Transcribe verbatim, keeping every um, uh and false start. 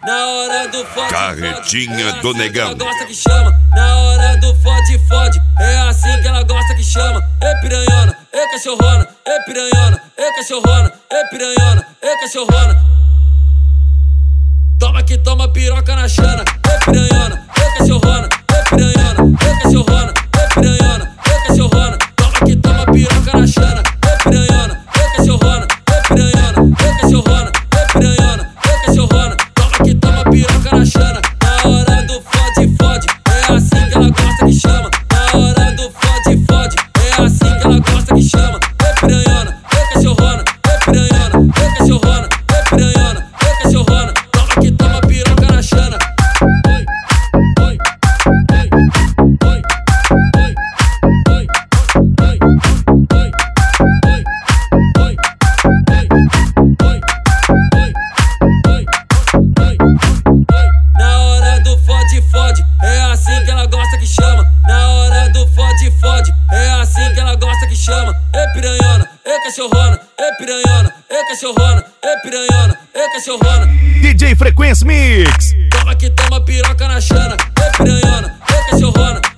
na hora do fode. Carretinha do negão. Ela gosta que chama, na hora do fode, fode. É assim que ela gosta que chama. Ê piranhona, ê cachorrona, ê piranhona, ê cachorrona, ê piranhona, ê cachorrona. Toma que toma piroca na chana. Ê piranhona, ê cachorrona, ê piranhona, ê cachorrona, ê piranhona, ê cachorrona. Toma que toma piroca na chana. Ê piranhona, ê cachorrona, ê piranhona, ê cachorrona, ê piranhona, ê cachorrona. Toma que toma piroca na chana. Na hora do fode, fode. É assim que ela gosta que chama. Na hora do fode, fode. É assim que ela gosta que chama. Ê piranhona, ê cachorrona, ê piranhona, ê cachorrona, ê piranhona, ê cachorrona. Toma que toma piroca na chana. Oi, oi, oi, oi, oi, oi, oi, oi, oi, oi, oi, oi, oi, oi. Na hora do fode, fode, é assim que ela gosta que chama. Na hora do fode, fode, é assim que ela gosta que chama. Ê piranhona, ê cachorrona, ê piranhona, ê cachorrona, ê piranhona, ê cachorrona. D J Frequência Mix. Toma que toma piroca na chana. Ê piranhona, ê cachorrona,